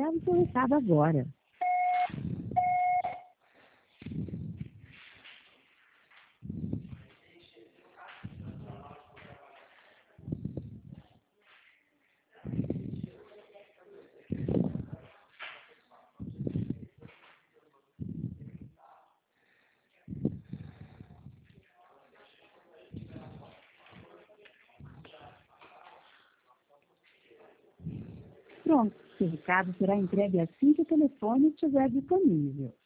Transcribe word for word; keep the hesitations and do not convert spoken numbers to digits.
grave seu recado agora. Pronto, seu recado será entregue assim que o telefone estiver disponível.